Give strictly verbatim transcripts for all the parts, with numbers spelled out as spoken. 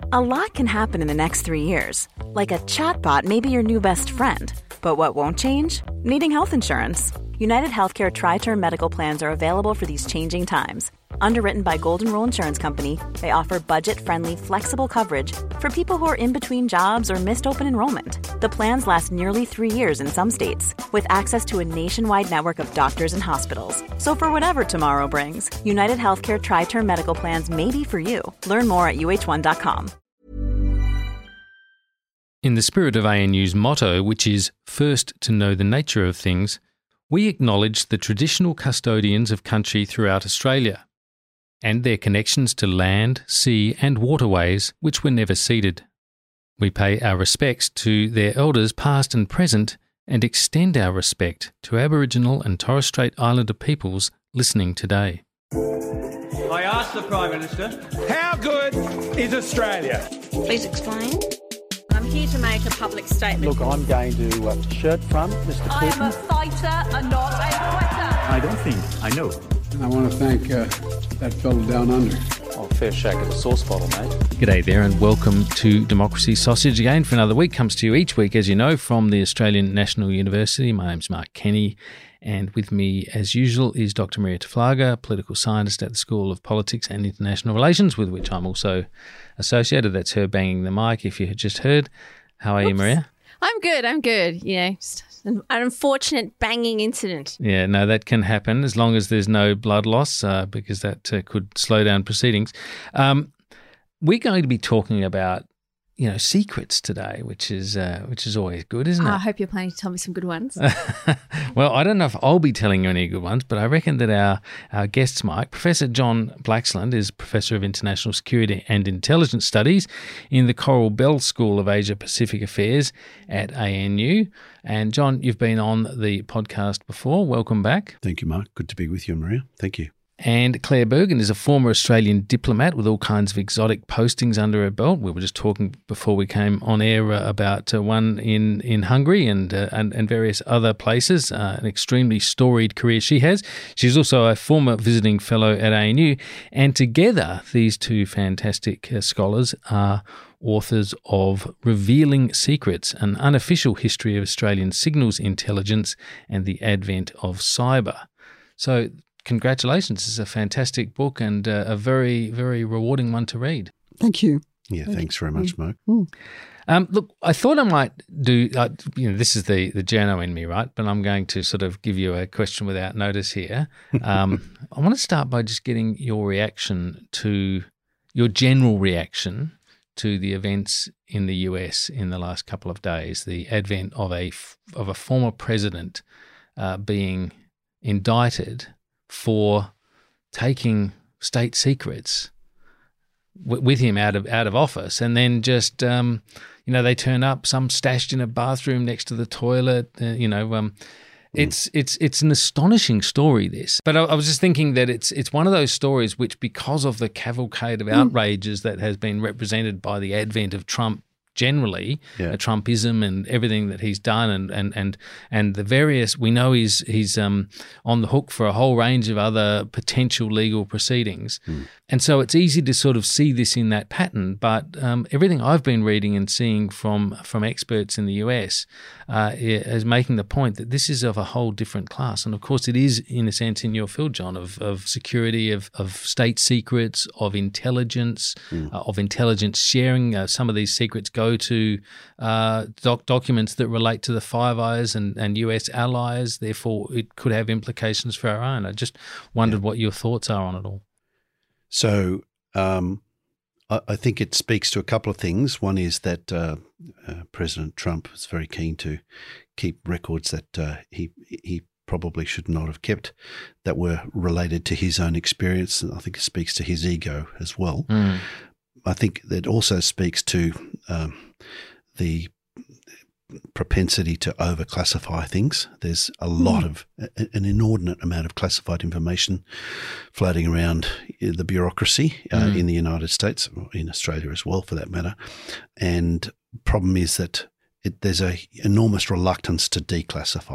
A lot can happen in the next three years. Like a chatbot may be your new best friend. But what won't change? Needing health insurance. United Healthcare Tri-Term Medical Plans are available for these changing times. Underwritten by Golden Rule Insurance Company, they offer budget-friendly, flexible coverage for people who are in between jobs or missed open enrollment. The plans last nearly three years in some states, with access to a nationwide network of doctors and hospitals. So for whatever tomorrow brings, United Healthcare Tri-Term Medical Plans may be for you. Learn more at U H one dot com. In the spirit of A N U's motto, which is first to know the nature of things, we acknowledge the traditional custodians of country throughout Australia and their connections to land, sea and waterways which were never ceded. We pay our respects to their elders past and present and extend our respect to Aboriginal and Torres Strait Islander peoples listening today. I asked the Prime Minister, how good is Australia? Please explain. I'm here to make a public statement. Look, I'm going to uh, shirt front, Mister Putin. I am a fighter and not a quitter. I don't think I know. And I want to thank uh, that fellow down under. Oh, fair shake of the sauce bottle, mate. G'day there and welcome to Democracy Sausage again for another week. Comes to you each week, as you know, from the Australian National University. My name's Mark Kenny and with me, as usual, is Doctor Maria Taflaga, political scientist at the School of Politics and International Relations, with which I'm also associated. That's her banging the mic, if you had just heard. How are Oops. you, Maria? I'm good, I'm good. You know, just an unfortunate banging incident. Yeah, no, that can happen as long as there's no blood loss, uh, because that uh, could slow down proceedings. Um, we're going to be talking about, you know, secrets today, which is uh, which is always good, isn't oh, it? I hope you're planning to tell me some good ones. Well, I don't know if I'll be telling you any good ones, but I reckon that our, our guests might. Professor John Blaxland is Professor of International Security and Intelligence Studies in the Coral Bell School of Asia-Pacific Affairs at A N U. And John, you've been on the podcast before. Welcome back. Thank you, Mark. Good to be with you, Maria. Thank you. And Claire Bergen is a former Australian diplomat with all kinds of exotic postings under her belt. We were just talking before we came on air uh, about uh, one in, in Hungary and, uh, and and various other places, uh, an extremely storied career she has. She's also a former visiting fellow at A N U. And together, these two fantastic uh, scholars are authors of Revealing Secrets, an unofficial history of Australian signals intelligence and the advent of cyber. So congratulations. This is a fantastic book and uh, a very, very rewarding one to read. Thank you. Yeah, Thank thanks you. very much, Mark. Mm. Um, look, I thought I might do, uh, you know, this is the, the journo in me, right? But I'm going to sort of give you a question without notice here. Um, I want to start by just getting your reaction to, your general reaction to the events in the U S in the last couple of days, the advent of a, of a former president uh, being indicted for taking state secrets w- with him out of out of office, and then just um, you know they turn up, some stashed in a bathroom next to the toilet. Uh, you know, um, it's it's it's an astonishing story. This, but I, I was just thinking that it's it's one of those stories which, because of the cavalcade of outrages that has been represented by the advent of Trump generally, yeah. uh, Trumpism and everything that he's done, and and and and the various, we know he's he's um on the hook for a whole range of other potential legal proceedings, mm. and so it's easy to sort of see this in that pattern. But um, everything I've been reading and seeing from from experts in the U S uh, is making the point that this is of a whole different class, and of course it is in a sense in your field, John, of of security, of of state secrets, of intelligence, mm. uh, of intelligence sharing. Uh, some of these secrets go to uh, doc- documents that relate to the Five Eyes and, and U S allies. Therefore, it could have implications for our own. I just wondered yeah. what your thoughts are on it all. So um, I, I think it speaks to a couple of things. One is that uh, uh, President Trump is very keen to keep records that uh, he he probably should not have kept that were related to his own experience. And I think it speaks to his ego as well. Mm. I think that also speaks to um, the propensity to overclassify things. There's a lot mm. of, a, an inordinate amount of classified information floating around the bureaucracy uh, mm. in the United States, or in Australia as well for that matter. And problem is that it, there's a enormous reluctance to declassify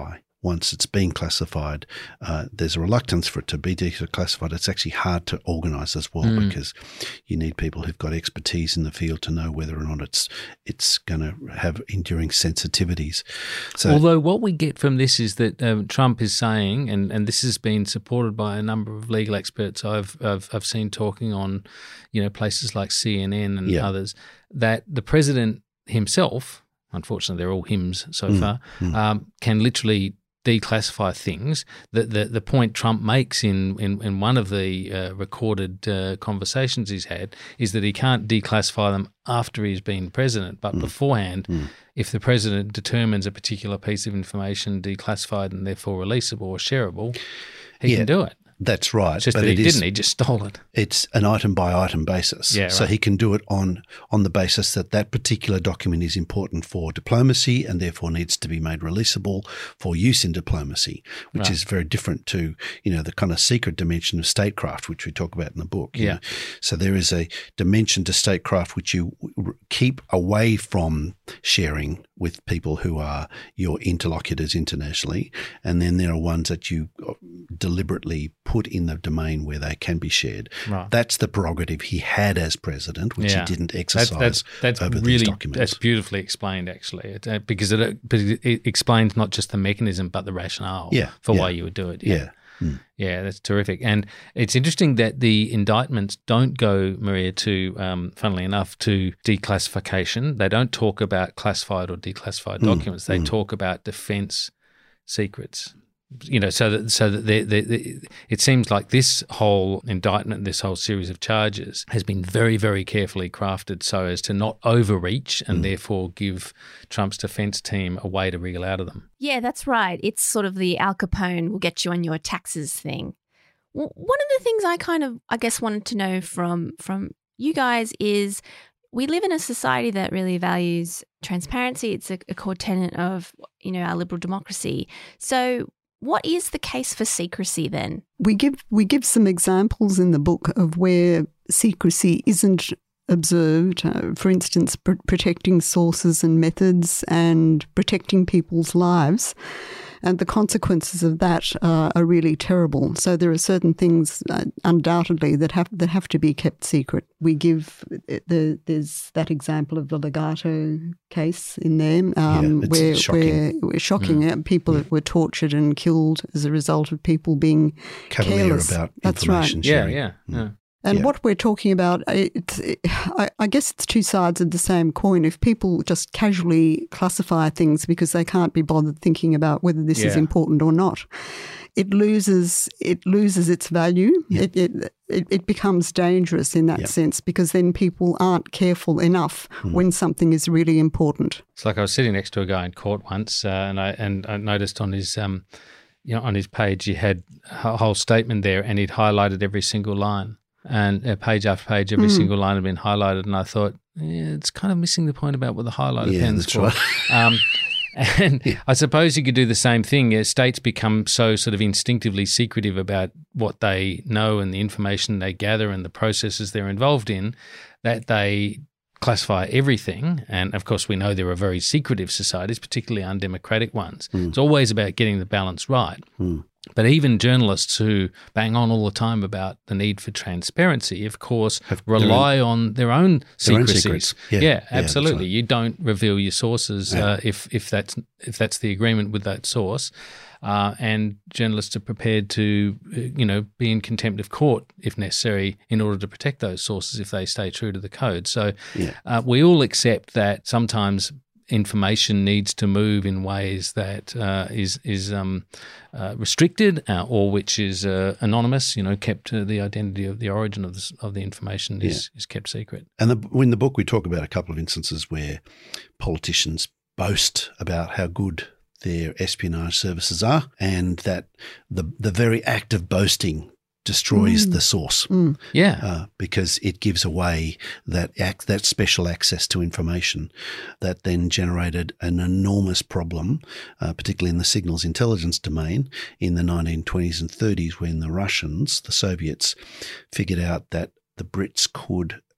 once it's been classified, uh, there's a reluctance for it to be declassified. It's actually hard to organise as well mm. because you need people who've got expertise in the field to know whether or not it's it's going to have enduring sensitivities. So, although what we get from this is that um, Trump is saying, and, and this has been supported by a number of legal experts I've I've, I've seen talking on, you know, places like C N N and yeah. others, that the president himself, unfortunately they're all hims so mm. far, mm. Um, can literally declassify things. The, the the point Trump makes in, in, in one of the uh, recorded uh, conversations he's had is that he can't declassify them after he's been president, but mm. beforehand, mm. if the president determines a particular piece of information declassified and therefore releasable or shareable, he yeah. can do it. That's right. It's just but that he it didn't. Is, he just stole it. It's an item-by-item basis. Yeah, right. So he can do it on on the basis that that particular document is important for diplomacy and therefore needs to be made releasable for use in diplomacy, which right. is very different to, you know, the kind of secret dimension of statecraft, which we talk about in the book. Yeah. know? So there is a dimension to statecraft which you keep away from sharing with people who are your interlocutors internationally, and then there are ones that you deliberately put in the domain where they can be shared. Right. That's the prerogative he had as president, which yeah. he didn't exercise that's, that's, that's over really, these documents. That's beautifully explained, actually, it, uh, because it, because it explains not just the mechanism but the rationale yeah. for yeah. why you would do it. Yeah. Yeah. Mm. Yeah, that's terrific. And it's interesting that the indictments don't go, Maria, to, um, funnily enough, to declassification. They don't talk about classified or declassified mm. documents. They mm. talk about defence secrets. You know, so that so that they, they, they, it seems like this whole indictment, this whole series of charges, has been very, very carefully crafted so as to not overreach and mm. therefore give Trump's defence team a way to wriggle out of them. Yeah, that's right. It's sort of the Al Capone will get you on your taxes thing. Well, one of the things I kind of, I guess, wanted to know from from you guys is we live in a society that really values transparency. It's a, a core tenet of, you know, our liberal democracy. So what is the case for secrecy then? We give we give some examples in the book of where secrecy isn't observed. Uh, for instance, pr- protecting sources and methods and protecting people's lives. And the consequences of that uh, are really terrible. So there are certain things, uh, undoubtedly, that have that have to be kept secret. We give the there's that example of the Legato case in there, um, yeah, it's where shocking. where shocking mm. people yeah. were tortured and killed as a result of people being cavalier careless. about That's information right. sharing. Yeah, yeah, yeah. And yeah. what we're talking about, it's, it, I, I guess it's two sides of the same coin. If people just casually classify things because they can't be bothered thinking about whether this yeah. is important or not, it loses it loses its value. Yeah. It, it, it it becomes dangerous in that yeah. sense because then people aren't careful enough mm. when something is really important. It's like I was sitting next to a guy in court once, uh, and I and I noticed on his um, you know, on his page he had a whole statement there, and he'd highlighted every single line. And uh, page after page, every mm. single line had been highlighted, and I thought, yeah, it's kind of missing the point about what the highlighter yeah, pen's that's for. Right. Um, and yeah. I suppose you could do the same thing. Yeah, states become so sort of instinctively secretive about what they know and the information they gather and the processes they're involved in that they classify everything. And, of course, we know there are very secretive societies, particularly undemocratic ones. Mm. It's always about getting the balance right. Mm. But even journalists who bang on all the time about the need for transparency, of course, Have rely their own, on their own secrecies. Their own secrets. Yeah, yeah, absolutely. Yeah, right. You don't reveal your sources yeah. uh, if if that's if that's the agreement with that source. Uh, and journalists are prepared to, you know, be in contempt of court if necessary in order to protect those sources if they stay true to the code. So yeah. uh, we all accept that sometimes information needs to move in ways that uh, is is um, uh, restricted uh, or which is uh, anonymous. You know, kept uh, the identity of the origin of the, of the information is, yeah. is kept secret. And the, in the book, we talk about a couple of instances where politicians boast about how good their espionage services are, and that the the very act of boasting destroys mm. the source. Mm. Yeah. Uh, because it gives away that act, that special access to information that then generated an enormous problem, uh, particularly in the signals intelligence domain in the nineteen twenties and thirties when the Russians, the Soviets, figured out that the Brits could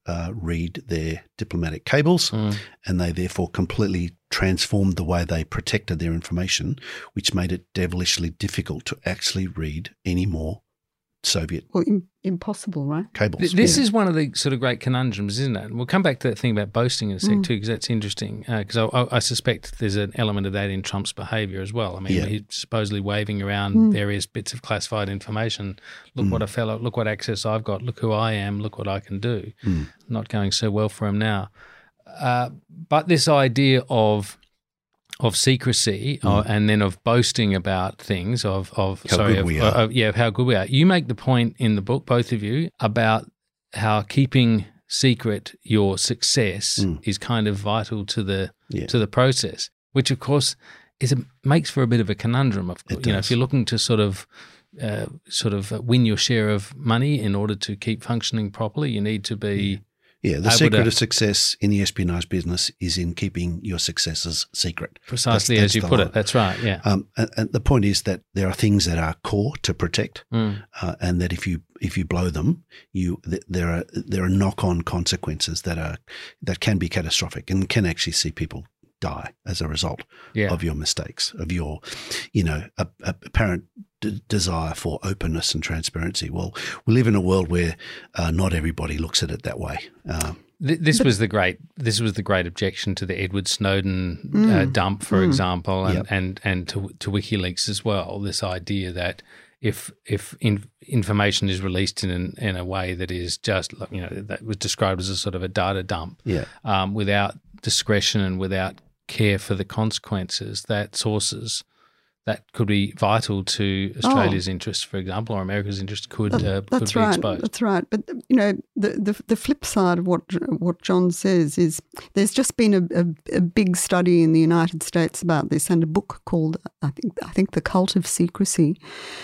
uh, read their diplomatic cables, mm. and they therefore completely transformed the way they protected their information, which made it devilishly difficult to actually read any more Soviet well, im- impossible, right? cables. This yeah. is one of the sort of great conundrums, isn't it? We'll come back to that thing about boasting in a sec mm. too, because that's interesting. Because uh, I, I suspect there's an element of that in Trump's behaviour as well. I mean, yeah. he's supposedly waving around mm. various bits of classified information. Look mm. what a fellow, look what access I've got. Look who I am. Look what I can do. Mm. Not going so well for him now. Uh, but this idea of of secrecy mm. uh, and then of boasting about things of, of how sorry, good of, we are. Uh, yeah, of how good we are. You make the point in the book, both of you, about how keeping secret your success mm. is kind of vital to the yeah. to the process, which of course is a, makes for a bit of a conundrum. Of It you know, does. if you're looking to sort of uh, sort of win your share of money in order to keep functioning properly, you need to be yeah. Yeah, the able secret to- of success in the espionage business is in keeping your successes secret. precisely That's- as you that's put the it. line. That's right. Yeah. Um, and, and the point is that there are things that are core to protect, Mm. uh, and that if you if you blow them, you th- there are there are knock on consequences that are that can be catastrophic and can actually see people die as a result Yeah. of your mistakes, of your, you know, a, a apparent d- desire for openness and transparency. Well, we live in a world where uh, not everybody looks at it that way. Um, Th- This was the great. This was the great objection to the Edward Snowden uh, Mm. dump, for Mm. example, and Yep. and and to to WikiLeaks as well. This idea that if if in, information is released in an, in a way that is just you know that was described as a sort of a data dump, yeah. um, without discretion and without care for the consequences, that sources that could be vital to Australia's interests, for example, or America's interests could That- uh, that's could be right. exposed. That's right. But you know, the, the the flip side of what what John says is there's just been a, a, a big study in the United States about this, and a book called I think I think The Cult of Secrecy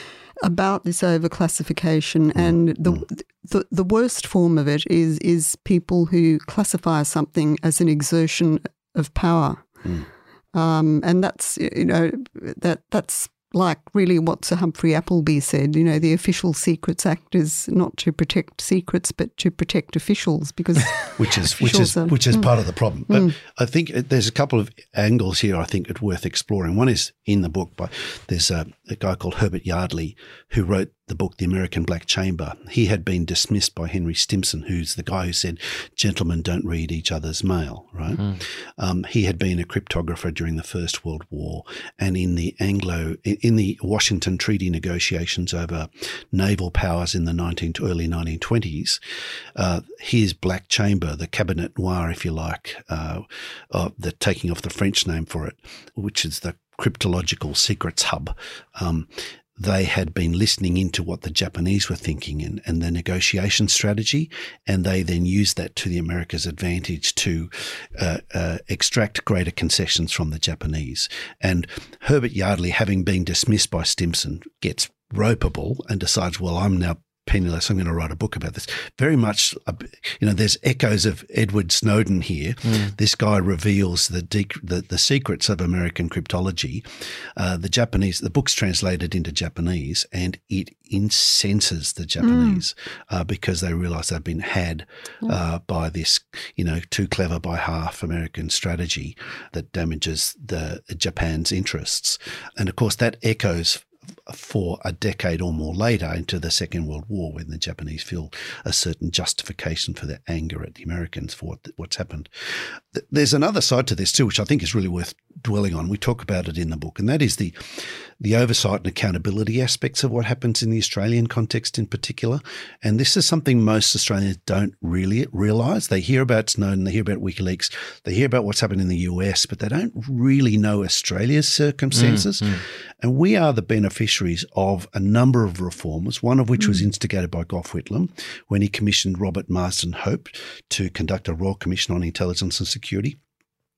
about this overclassification. And the, the the worst form of it is is people who classify something as an exertion of power. Mm. Um, and that's, you know, that that's like really what Sir Humphrey Appleby said, you know, the Official Secrets Act is not to protect secrets but to protect officials, because which is which is are, which is mm, part of the problem. But mm. I think it, there's a couple of angles here I think it's worth exploring. One is in the book by there's a, a guy called Herbert Yardley who wrote the book The American Black Chamber. He had been dismissed by Henry Stimson, who's the guy who said gentlemen don't read each other's mail, right? Mm. Um, he had been a cryptographer during the First World War, and in the Anglo in, in the Washington Treaty negotiations over naval powers in the nineteen early nineteen twenties, uh, his Black Chamber, the Cabinet Noir, if you like, uh, uh, the taking off the French name for it, which is the cryptological secrets hub. Um, they had been listening into what the Japanese were thinking and, and their negotiation strategy, and they then used that to the America's advantage to uh, uh, extract greater concessions from the Japanese. And Herbert Yardley, having been dismissed by Stimson, gets ropeable and decides, well, I'm now penniless, I'm going to write a book about this. Very much, you know, there's echoes of Edward Snowden here. Mm. This guy reveals the, de- the the secrets of American cryptology. Uh, the Japanese, the book's translated into Japanese, and it incenses the Japanese mm. uh, because they realise they've been had uh, by this, you know, too clever by half American strategy that damages the Japan's interests. And of course, that echoes for a decade or more later into the Second World War, when the Japanese feel a certain justification for their anger at the Americans for what, what's happened. There's another side to this too, which I think is really worth dwelling on. We talk about it in the book, and that is the the oversight and accountability aspects of what happens in the Australian context in particular. And this is something most Australians don't really realise. They hear about Snowden, they hear about WikiLeaks, they hear about what's happened in the U S, but they don't really know Australia's circumstances. Mm, mm. And we are the beneficiaries of a number of reforms, one of which mm. was instigated by Gough Whitlam when he commissioned Robert Marsden Hope to conduct a Royal Commission on Intelligence and Security.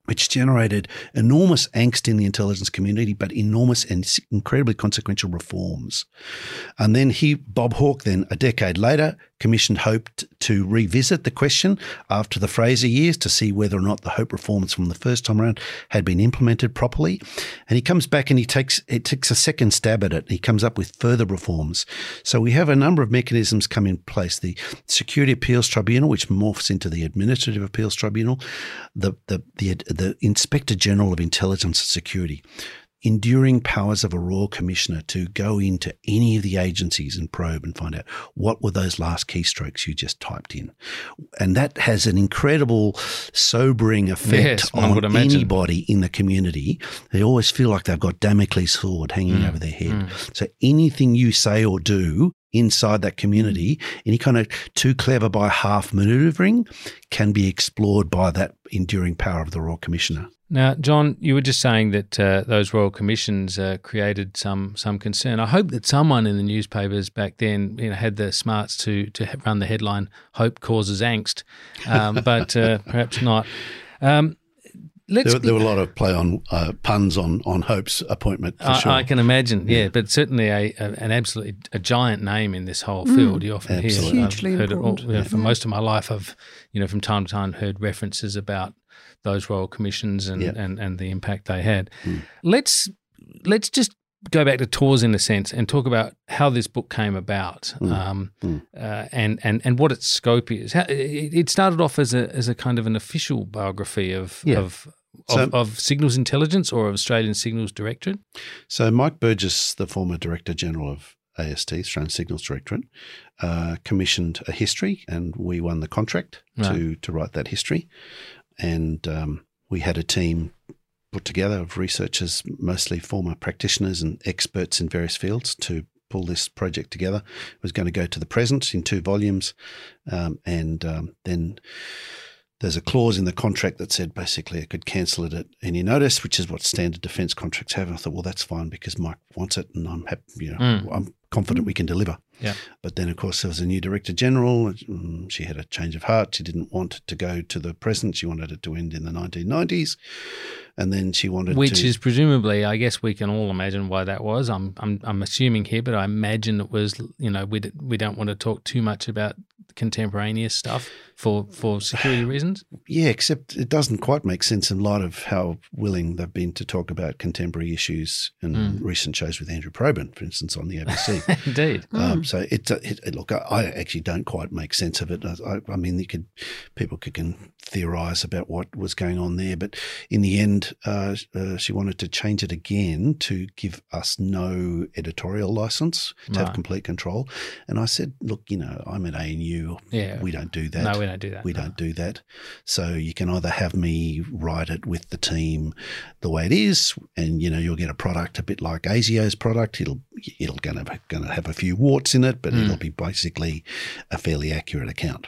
which generated enormous angst in the intelligence community, but enormous and incredibly consequential reforms. And then he, Bob Hawke, then a decade later, commissioned Hope to revisit the question after the Fraser years to see whether or not the Hope reforms from the first time around had been implemented properly. And he comes back and he takes it takes a second stab at it. He comes up with further reforms. So we have a number of mechanisms come in place. The Security Appeals Tribunal, which morphs into the Administrative Appeals Tribunal, the the the, the Inspector General of Intelligence and Security, enduring powers of a Royal Commissioner to go into any of the agencies and probe and find out what were those last keystrokes you just typed in. And that has an incredible sobering effect yes, on anybody in the community. They always feel like they've got Damocles' sword hanging mm. over their head. Mm. So anything you say or do inside that community, any kind of too clever by half manoeuvring can be explored by that enduring power of the Royal Commissioner. Now, John, you were just saying that uh, those royal commissions uh, created some some concern. I hope that someone in the newspapers back then, you know, had the smarts to to run the headline "Hope causes angst," um, but uh, perhaps not. Um, let's there, there were a lot of play on uh, puns on on Hope's appointment. For I, sure. I can imagine, yeah, yeah. but certainly a, a an absolutely a giant name in this whole field. Mm, you often absolutely. hear, hugely I've heard important. it all, you know, for most of my life. I've you know from time to time heard references about those royal commissions and, yep. and, and the impact they had. Mm. Let's let's just go back to Tours in a sense and talk about how this book came about mm. um, mm. Uh, and, and and what its scope is. How, it, it started off as a as a kind of an official biography of yeah. of, so, of of Signals Intelligence or of Australian Signals Directorate. So Mike Burgess, the former Director General of A S T, Australian Signals Directorate, uh, commissioned a history, and we won the contract right. to to write that history. And um, we had a team put together of researchers, mostly former practitioners and experts in various fields, to pull this project together. It was going to go to the present in two volumes, um, and um, then there's a clause in the contract that said basically I could cancel it at any notice, which is what standard defence contracts have. And I thought, well, that's fine because Mike wants it, and I'm happy. You know, mm. I'm confident we can deliver. Yeah. But then, of course, there was a new Director General. She had a change of heart. She didn't want it to go to the present. She wanted it to end in the nineteen nineties. And then she wanted Which to... is presumably, I guess we can all imagine why that was. I'm I'm I'm assuming here, but I imagine it was, you know, we we don't want to talk too much about contemporaneous stuff for, for security reasons. Yeah, except it doesn't quite make sense in light of how willing they've been to talk about contemporary issues in mm. recent shows with Andrew Probyn, for instance, on the A B C. Indeed. Um, Mm. So it, it, look, I, I actually don't quite make sense of it. I, I mean, you could people could can theorise about what was going on there, but in the end, uh, uh, she wanted to change it again to give us no editorial licence, to right. have complete control. And I said, look, you know, I'm at A N U. Yeah. We don't do that. No, we don't do that. We no. don't do that. So you can either have me write it with the team the way it is, and you know you'll get a product a bit like ASIO's product. It'll it'll gonna gonna have a few warts in it, but mm. it'll be basically a fairly accurate account.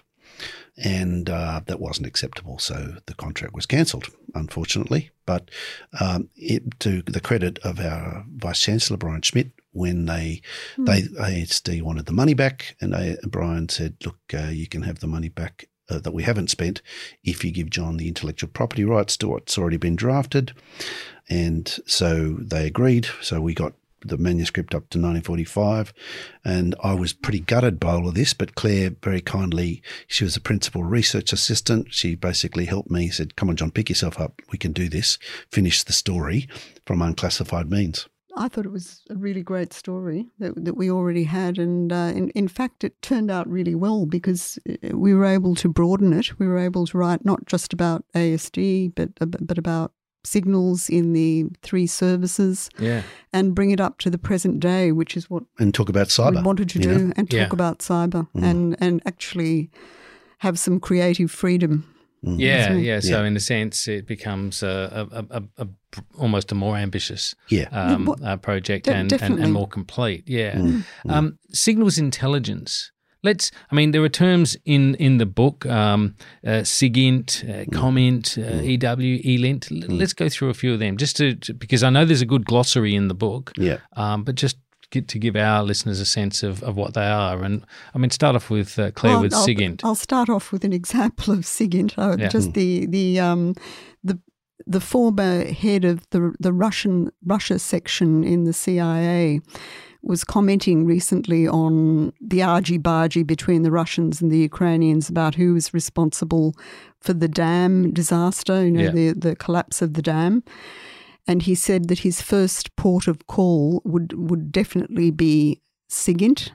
And uh, that wasn't acceptable, so the contract was cancelled, unfortunately. But um, it, to the credit of our Vice Chancellor Brian Schmidt, when they mm. they A S D wanted the money back, and they, Brian said, "Look, uh, you can have the money back uh, that we haven't spent if you give John the intellectual property rights to what's already been drafted." And so they agreed. So we got the manuscript up to nineteen forty-five, and I was pretty gutted by all of this, but Claire very kindly, she was a principal research assistant. She basically helped me, said, come on, John, pick yourself up. We can do this. Finish the story from unclassified means. I thought it was a really great story that, that we already had, and uh, in, in fact it turned out really well because we were able to broaden it. We were able to write not just about A S D, but but about signals in the three services, yeah, and bring it up to the present day, which is what and talk about cyber. we wanted to do, know? and talk yeah. about cyber, mm. and and actually have some creative freedom. Mm. Yeah, So- yeah. So Yeah. in a sense, it becomes a, a, a, a, a almost a more ambitious Yeah. um, What- uh, project de- and, and, definitely. and more complete. Yeah. Mm. Mm. Um, signals intelligence. Let's. I mean, there are terms in, in the book: um, uh, SIGINT, uh, comment, uh, E W, ELINT. L- Let's go through a few of them, just to, to because I know there's a good glossary in the book. Yeah. Um, but just get to give our listeners a sense of, of what they are. And I mean, start off with uh, Claire Well, with I'll, SIGINT. I'll start off with an example of SIGINT. Uh, Yeah. Just the the um, the the former head of the the Russian Russia section in the C I A was commenting recently on the argy-bargy between the Russians and the Ukrainians about who was responsible for the dam disaster, you know, yeah. the, the collapse of the dam. And he said that his first port of call would, would definitely be SIGINT.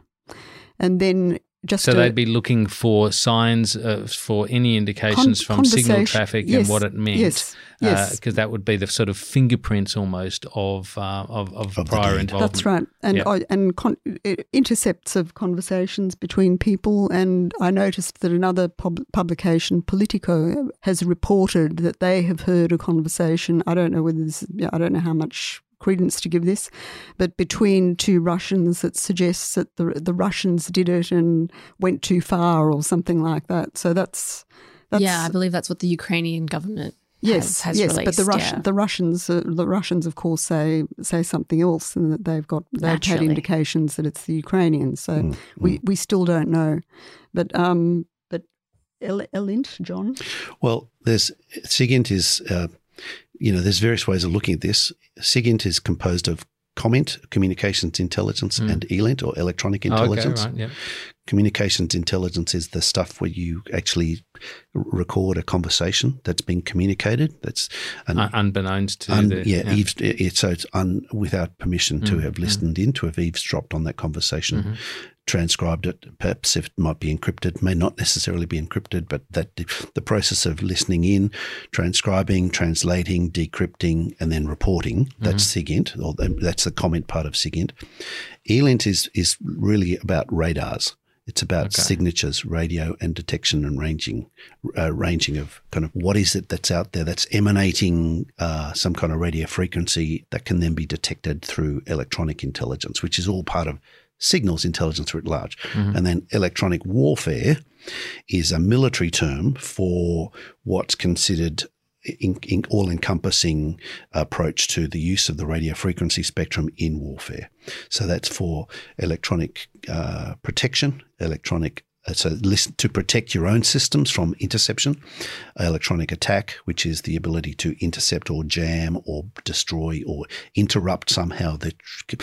And then just So a, they'd be looking for signs of, for any indications con- from signal traffic yes, and what it meant. Yes, yes. Because uh, that would be the sort of fingerprints almost of uh, of, of, Of prior the involvement. That's right. And Yep. I and con- intercepts of conversations between people. And I noticed that another pub- publication, Politico, has reported that they have heard a conversation. I don't know whether this, I don't know how much credence to give this, but between two Russians that suggests that the the Russians did it and went too far or something like that. So that's, that's yeah, I believe that's what the Ukrainian government yes, has, has yes, released. but the Russian, yeah. the Russians, uh, the Russians, of course, say say something else, and that they've got they've had Naturally. indications that it's the Ukrainians. So Mm, we, mm. we still don't know, but um, but El- Elint, John, Well, there's SIGINT is, uh, you know, there's various ways of looking at this. SIGINT is composed of COMINT, Communications Intelligence, Mm. and ELINT, or Electronic Oh, Intelligence. okay, right, yep. Communications Intelligence is the stuff where you actually r- record a conversation that's being communicated. That's an, Un- unbeknownst to un- the yeah, eaves, it, so it's un, without permission to Mm, have listened in, to have eavesdropped on that conversation. Mhm. Transcribed it, perhaps if it might be encrypted, may not necessarily be encrypted, but that the process of listening in, transcribing, translating, decrypting, and then reporting, that's SIGINT, or that's the comment part of SIGINT. ELINT is is really about radars. It's about Okay. signatures, radio and detection and ranging, uh, ranging of kind of what is it that's out there that's emanating uh, some kind of radio frequency that can then be detected through electronic intelligence, which is all part of signals intelligence writ large. Mhm. And then electronic warfare is a military term for what's considered in, in all-encompassing approach to the use of the radio frequency spectrum in warfare. So that's for electronic uh, protection, electronic uh, so listen to protect your own systems from interception, electronic attack, which is the ability to intercept or jam or destroy or interrupt somehow the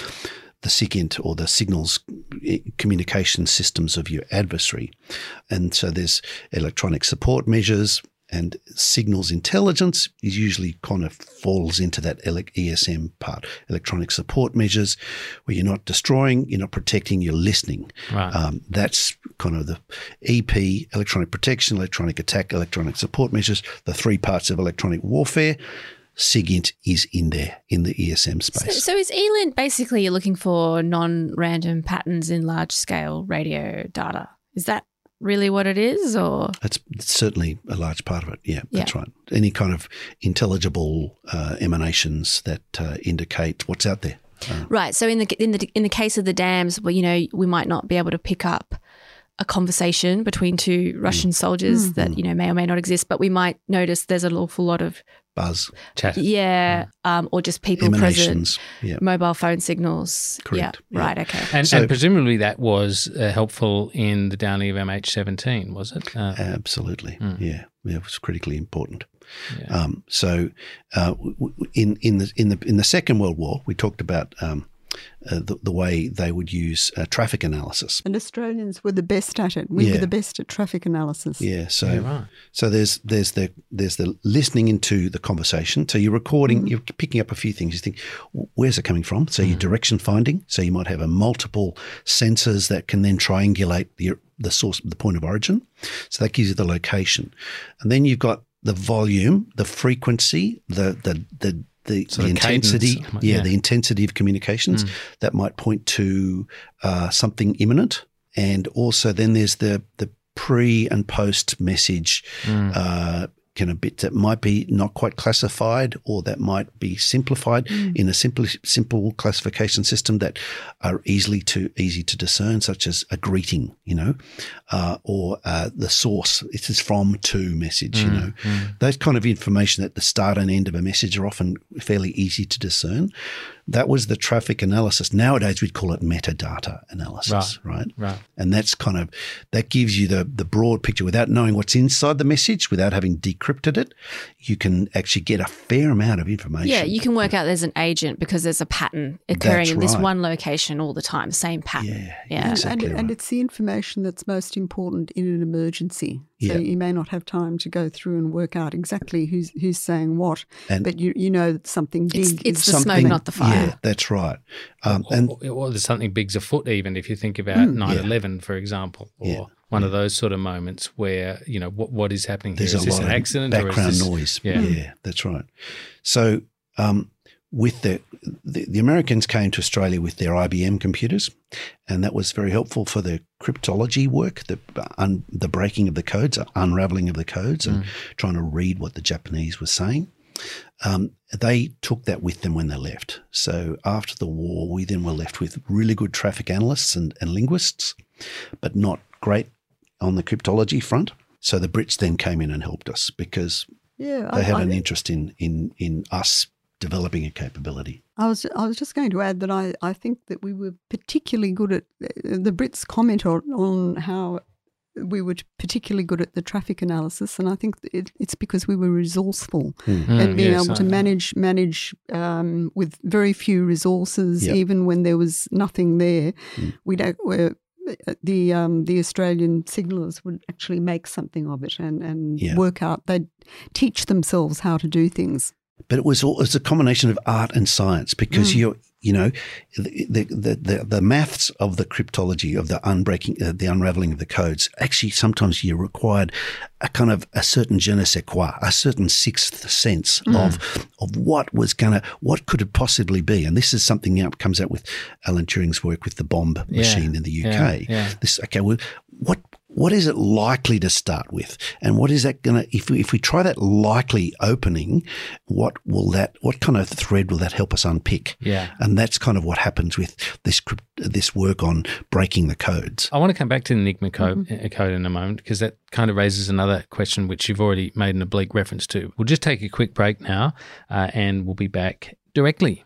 the SIGINT or the signals communication systems of your adversary. And so there's electronic support measures, and signals intelligence is usually kind of falls into that E S M part, electronic support measures, where you're not destroying, you're not protecting, you're listening. Right. Um, that's kind of the E P, electronic protection, electronic attack, electronic support measures, the three parts of electronic warfare. SIGINT is in there in the E S M space. So, so is ELINT basically you're looking for non-random patterns in large-scale radio data? Is that really what it is, or That's certainly a large part of it. Yeah, that's Yeah. right. Any kind of intelligible uh, emanations that uh, indicate what's out there. Uh, right? So in the in the in the case of the dams, well, you know, we might not be able to pick up a conversation between two Russian soldiers that you know may or may not exist, but we might notice there's an awful lot of buzz, Chat. yeah, um, or just people emanations. present, Yeah, mobile phone signals. Correct. Yeah, Yeah. right. Okay. And, So- and presumably that was uh, helpful in the downing of M H seventeen, was it? Uh, absolutely. Mm. Yeah, yeah, it was critically important. yeah. Um, so, uh, w- w- in in the in the in the Second World War, we talked about um, uh, the, the way they would use uh, traffic analysis. and Australians were the best at it. We Yeah. were the best at traffic analysis. Yeah, so Yeah, right. so there's there's the there's the listening into the conversation. So you're recording, Mm-hmm. you're picking up a few things. You think, where's it coming from? So your direction finding. So you might have a multiple sensors that can then triangulate the the source, the point of origin. So that gives you the location, and then you've got the volume, the frequency, the the the the, Sort the of cadence, intensity, yeah, yeah. the intensity of communications that might point to uh, something imminent, and also then there's the the pre and post message Mm. uh, kind of bit that might be not quite classified, or that might be simplified in a simple simple classification system that are easily to easy to discern, such as a greeting, you know, uh, or uh, the source. It is from to message, you know. Those kind of information at the start and end of a message are often fairly easy to discern. That was the traffic analysis. Nowadays, we'd call it metadata analysis, right? Right. And that's kind of, that gives you the, the broad picture without knowing what's inside the message, without having decrypted decrypted it, you can actually get a fair amount of information. Yeah, you can work out there's an agent because there's a pattern occurring That's in this right. one location all the time, same pattern. Yeah, yeah. exactly and, right. and it's the information that's most important in an emergency. So Yeah. you may not have time to go through and work out exactly who's who's saying what, And but you you know that something big It's, is it's the something- smoke, not the fire. Yeah, that's right. Um, Or, and or, or there's something big's afoot, even if you think about nine eleven, for example, or Yeah. one of those sort of moments where, you know, what what is happening here? there's Is a this lot an of accident background or is this, noise. Yeah. Yeah, that's right. So um, with the, the the Americans came to Australia with their I B M computers, and that was very helpful for the cryptology work, the un, the breaking of the codes, unraveling of the codes, and trying to read what the Japanese were saying. Um, they took that with them when they left. So after the war, we then were left with really good traffic analysts and, and linguists, but not great on the cryptology front. So the Brits then came in and helped us because yeah, they I, had I, an interest in, in, in us developing a capability. I was I was just going to add that I, I think that we were particularly good at the Brits comment on, on how we were particularly good at the traffic analysis, and I think it, it's because we were resourceful Mm. and being yes, able to I- manage manage um, with very few resources, Yep. even when there was nothing there. Mm. We don't. We're, the um, the Australian signallers would actually make something of it and, and Yeah. work out. They'd teach themselves how to do things. But it was all, it's a combination of art and science because Mm. you're, you know, the, the, the, the, the maths of the cryptology, of the unbreaking, uh, the unraveling of the codes, actually sometimes you required a kind of a certain je ne sais quoi, a certain sixth sense Mm. of of what was going to, what could it possibly be? And this is something that comes out with Alan Turing's work with the bomb Yeah. machine in the U K. Yeah, yeah. This, okay, well, what, what is it likely to start with? And what is that going to, if we, if we try that likely opening, what will that, what kind of thread will that help us unpick? Yeah. And that's kind of what happens with this crypt- this work on breaking the codes. I want to come back to the Enigma code, uh, code in a moment because that kind of raises another question which you've already made an oblique reference to. We'll just take a quick break now uh, and we'll be back directly.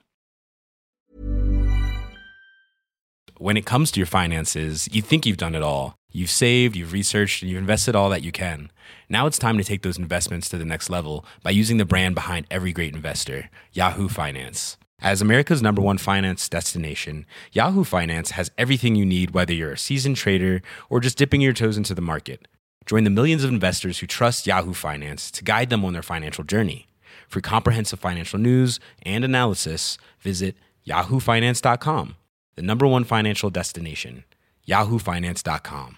When it comes to your finances, you think you've done it all. You've saved, you've researched, and you've invested all that you can. Now it's time to take those investments to the next level by using the brand behind every great investor, Yahoo Finance. As America's number one finance destination, Yahoo Finance has everything you need, whether you're a seasoned trader or just dipping your toes into the market. Join the millions of investors who trust Yahoo Finance to guide them on their financial journey. For comprehensive financial news and analysis, visit yahoo finance dot com, the number one financial destination, yahoo finance dot com.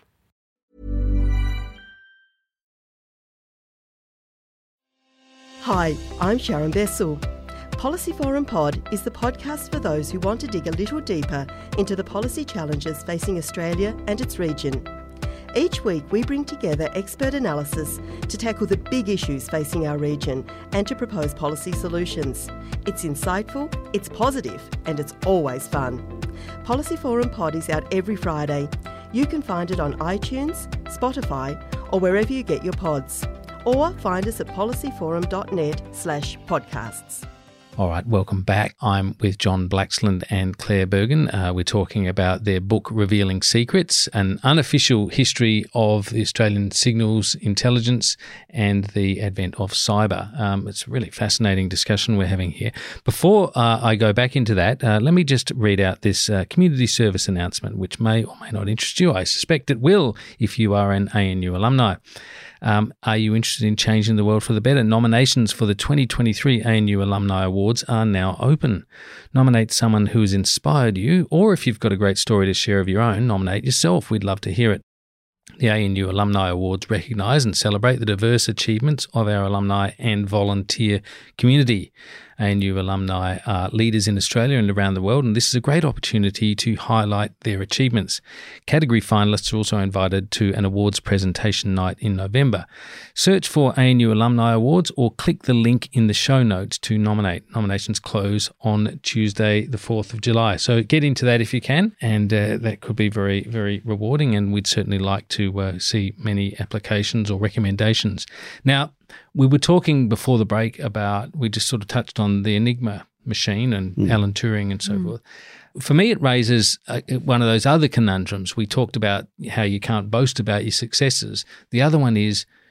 Hi, I'm Sharon Bessel. Policy Forum Pod is the podcast for those who want to dig a little deeper into the policy challenges facing Australia and its region. Each week we bring together expert analysis to tackle the big issues facing our region and to propose policy solutions. It's insightful, it's positive, and it's always fun. Policy Forum Pod is out every Friday. You can find it on iTunes, Spotify, or wherever you get your pods. Or find us at policyforum.net slash podcasts. All right, welcome back. I'm with John Blaxland and Claire Bergen. Uh, we're talking about their book, Revealing Secrets, an unofficial history of the Australian signals intelligence and the advent of cyber. Um, it's a really fascinating discussion we're having here. Before uh, I go back into that, uh, let me just read out this uh, community service announcement, which may or may not interest you. I suspect it will if you are an A N U alumni. Um, are you interested in changing the world for the better? Nominations for the twenty twenty-three A N U Alumni Awards are now open. Nominate someone who has inspired you, or if you've got a great story to share of your own, nominate yourself. We'd love to hear it. The A N U Alumni Awards recognise and celebrate the diverse achievements of our alumni and volunteer community. A N U alumni are leaders in Australia and around the world, and this is a great opportunity to highlight their achievements. Category finalists are also invited to an awards presentation night in November. Search for A N U Alumni Awards or click the link in the show notes to nominate. Nominations close on Tuesday, the fourth of July. So get into that if you can, and uh, that could be very, very rewarding, and we'd certainly like to uh, see many applications or recommendations. Now, we were talking before the break about, we just sort of touched on the Enigma machine and mm. Alan Turing and so mm. forth. For me, it raises uh, one of those other conundrums. We talked about how you can't boast about your successes. The other one is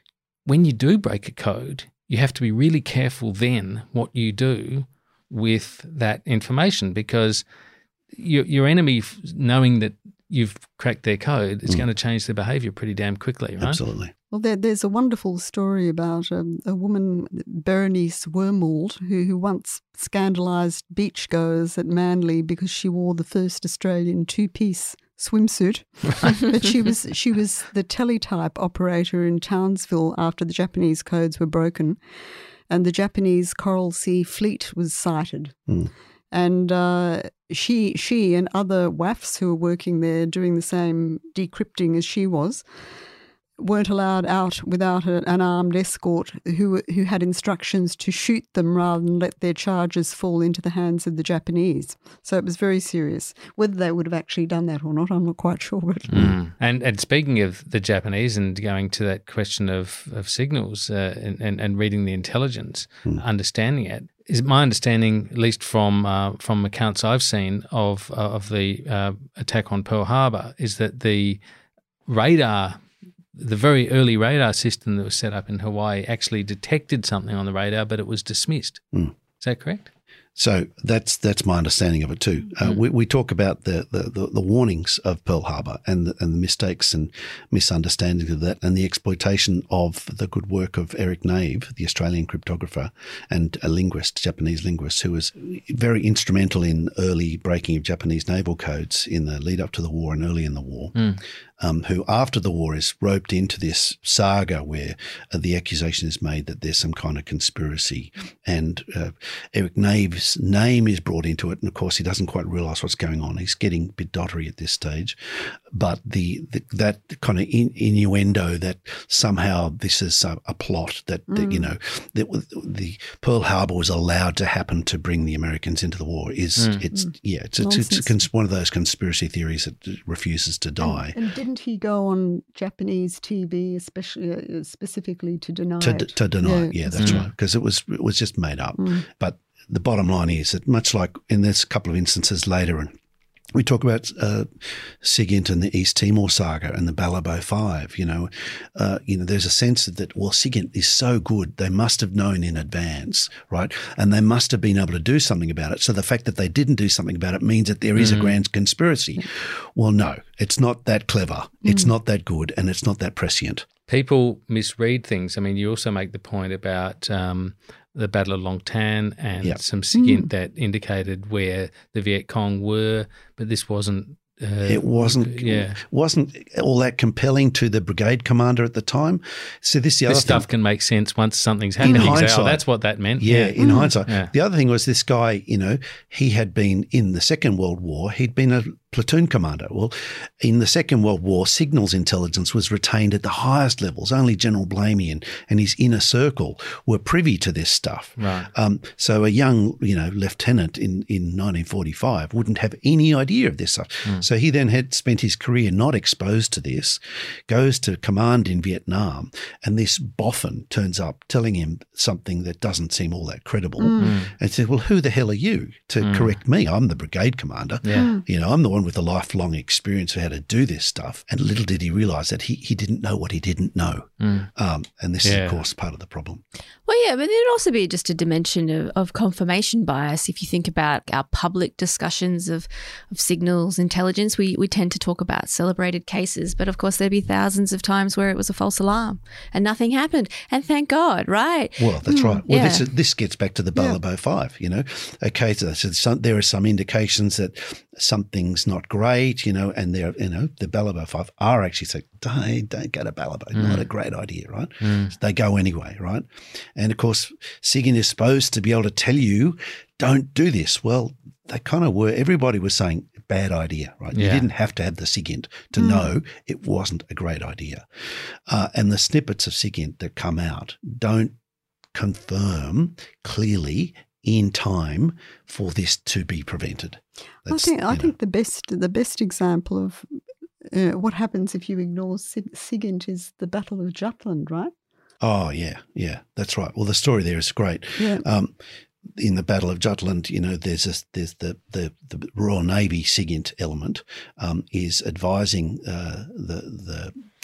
when you do break a code, you have to be really careful then what you do with that information, because your, your enemy, knowing that you've cracked their code, is mm. going to change their behaviour pretty damn quickly, right? Absolutely. Well, there, there's a wonderful story about um, a woman, Berenice Wormold, who, who once scandalised beachgoers at Manly because she wore the first Australian two-piece swimsuit. But she was she was the teletype operator in Townsville after the Japanese codes were broken, and the Japanese Coral Sea Fleet was sighted. Mm. And uh, she she and other W A Fs who were working there doing the same decrypting as she was weren't allowed out without a, an armed escort who who had instructions to shoot them rather than let their charges fall into the hands of the Japanese. So it was very serious. Whether they would have actually done that or not, I'm not quite sure. But mm. and and speaking of the Japanese, and going to that question of of signals uh, and, and and reading the intelligence, mm. understanding it. Is my understanding, at least from uh, from accounts I've seen of uh, of the uh, attack on Pearl Harbor, is that the radar, the very early radar system that was set up in Hawaii, actually detected something on the radar, but it was dismissed. Mm. Is that correct? So that's that's my understanding of it too. Uh, mm. we, we talk about the, the, the, the warnings of Pearl Harbor and the, and the mistakes and misunderstandings of that, and the exploitation of the good work of Eric Nave, the Australian cryptographer and a linguist, Japanese linguist, who was very instrumental in early breaking of Japanese naval codes in the lead up to the war and early in the war. Mm. Um, who after the war is roped into this saga where uh, the accusation is made that there's some kind of conspiracy, and uh, Eric Nave's name is brought into it, and of course he doesn't quite realise what's going on. He's getting a bit dottery at this stage, but the, the that kind of in, innuendo that somehow this is a, a plot that, mm. that you know that the Pearl Harbor was allowed to happen to bring the Americans into the war is mm. it's mm. yeah it's it's, it's, it's one of those conspiracy theories that refuses to die. And, and didn't he go on Japanese T V, especially uh, specifically to deny to, it? To deny yeah. it, yeah, that's mm. right, because it was it was just made up. Mm. But the bottom line is that much like in this couple of instances later, and we talk about uh, SIGINT and the East Timor saga and the Balibo Five. You know, uh, you know, there's a sense that well, SIGINT is so good, they must have known in advance, right? And they must have been able to do something about it. So the fact that they didn't do something about it means that there is mm. a grand conspiracy. Well, no, it's not that clever. Mm. It's not that good, and it's not that prescient. People misread things. I mean, you also make the point about Um, the Battle of Long Tan and yep. some SIGINT mm. that indicated where the Viet Cong were, but this wasn't. Uh, it wasn't. Yeah, wasn't all that compelling to the brigade commander at the time. So this the this other stuff thing. can make sense once something's happened. In you hindsight, say, oh, that's what that meant. Yeah, yeah. in mm. hindsight. Yeah. The other thing was this guy. You know, he had been in the Second World War. He'd been a platoon commander. Well, in the Second World War, signals intelligence was retained at the highest levels. Only General Blamey and, and his inner circle were privy to this stuff. Right. Um, so a young, you know, lieutenant in, in nineteen forty-five wouldn't have any idea of this stuff. Mm. So he then had spent his career not exposed to this, goes to command in Vietnam, and this boffin turns up telling him something that doesn't seem all that credible. Mm. And said, well, who the hell are you to mm. correct me? I'm the brigade commander. Yeah. You know, I'm the one with the lifelong experience of how to do this stuff. And little did he realise that he, he didn't know what he didn't know. Mm. Um, and this yeah. is, of course, part of the problem. Well, yeah, but there'd also be just a dimension of, of confirmation bias. If you think about our public discussions of, of signals intelligence, we, we tend to talk about celebrated cases, but of course there'd be thousands of times where it was a false alarm and nothing happened. And thank God, right? Well, that's mm, right. Well, yeah. this is, this gets back to the Balibo yeah. Five, you know. Okay, so some, there are some indications that something's not great, you know, and they're, you know, the Balibo Five are actually saying, don't, don't go to Balibo, mm. not a great idea, right? Mm. So they go anyway, right? And of course, SIGINT is supposed to be able to tell you, don't do this. Well, they kind of were, everybody was saying, bad idea, right? Yeah. You didn't have to have the SIGINT to mm. know it wasn't a great idea. Uh, and the snippets of SIGINT that come out don't confirm clearly in time for this to be prevented. That's, I think I know. think the best the best example of uh, what happens if you ignore SIGINT is the Battle of Jutland, right? Oh yeah, yeah, that's right. Well, the story there is great. Yeah. Um, in the Battle of Jutland, you know, there's a, there's the, the, the Royal Navy SIGINT element um, is advising uh, the the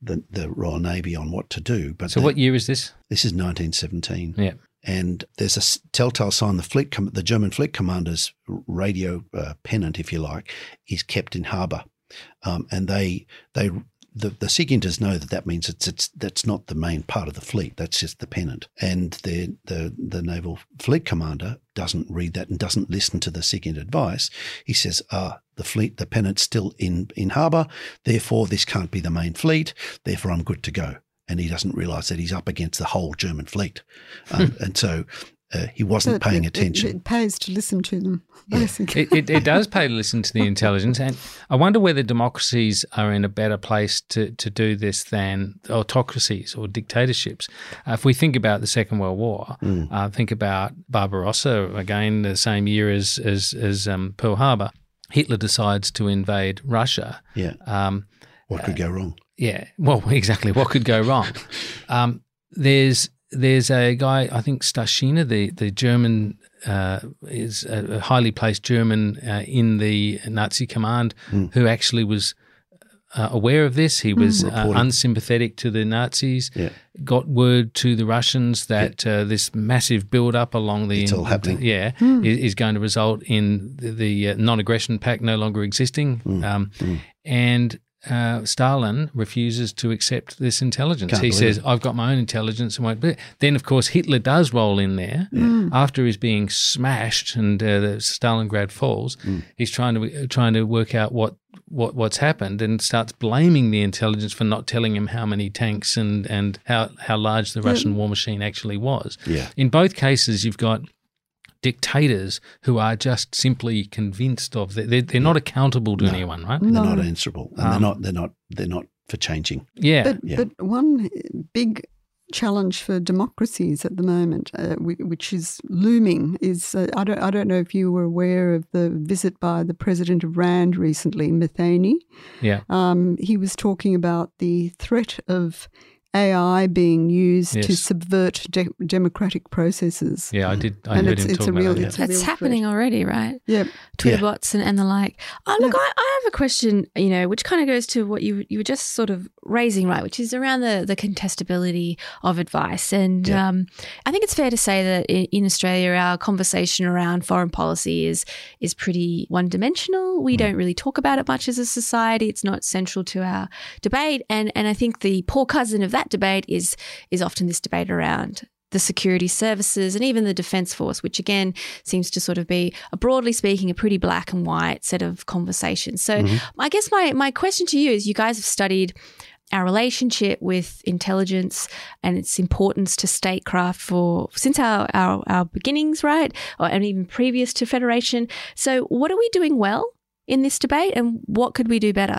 the, the Royal Navy on what to do. But so they, what year is this? This is nineteen seventeen. Yeah. And there's a telltale sign. The fleet, com- the German fleet commander's radio uh, pennant, if you like, is kept in harbour, um, and they they the the SIGINTers know that that means it's it's that's not the main part of the fleet. That's just the pennant. And the the the naval fleet commander doesn't read that and doesn't listen to the SIGINT advice. He says, "Ah, the fleet, the pennant's still in in harbour. Therefore, this can't be the main fleet. Therefore, I'm good to go." And he doesn't realise that he's up against the whole German fleet. Um, and so uh, he wasn't but paying it, attention. It, it pays to listen to them, Yeah. basically. it, it, it does pay to listen to the intelligence. And I wonder whether democracies are in a better place to, to do this than autocracies or dictatorships. Uh, if we think about the Second World War, Mm. uh, think about Barbarossa, again, the same year as, as, as um, Pearl Harbor. Hitler decides to invade Russia. Yeah. Um, What could go wrong? Yeah, well, exactly. What could go wrong? Um, there's there's a guy, I think Stashina, the the German uh, is a highly placed German uh, in the Nazi command, Mm. who actually was uh, aware of this. He was Mm. uh, Reporting. unsympathetic to the Nazis. Yeah. Got word to the Russians that uh, this massive build-up along the It's all happening. yeah, Mm. is, is going to result in the, the uh, non-aggression pact no longer existing, Mm. um, Mm. and. Uh, Stalin refuses to accept this intelligence. Can't he believe says, it. I've got my own intelligence and won't be. Then, of course, Hitler does roll in there Mm. after he's being smashed and uh, the Stalingrad falls. Mm. He's trying to trying to work out what, what what's happened and starts blaming the intelligence for not telling him how many tanks and, and how, how large the Russian war machine actually was. Yeah. In both cases, you've got dictators who are just simply convinced of that. They're, they're not accountable to No. anyone, right? And No. they're not answerable, and Um, they're not. They're not. They're not for changing. Yeah. But, Yeah. but one big challenge for democracies at the moment, uh, whi- which is looming, is uh, I don't I don't know if you were aware of the visit by the president of RAND recently, Metheny. yeah. Um, he was talking about the threat of A I being used to Yes. subvert de- democratic processes. Yeah, I did. I And heard it's- him it's talk a about real- that. it's a yeah. That's real happening threat. already, right? Yep. Twitter Yeah. bots and, and the like. Oh, look, Yeah. I, I have a question, you know, which kind of goes to what you you were just sort of raising, right, which is around the, the contestability of advice. And Yeah. um, I think it's fair to say that in, in Australia, our conversation around foreign policy is is pretty one-dimensional. We don't really talk about it much as a society. It's not central to our debate. And and I think the poor cousin of that debate is is often this debate around the security services and even the Defence Force, which again seems to sort of be, uh, broadly speaking, a pretty black and white set of conversations. So I guess my, my question to you is, you guys have studied our relationship with intelligence and its importance to statecraft for since our, our, our beginnings, right? Or, and even previous to Federation. So what are we doing well in this debate and what could we do better?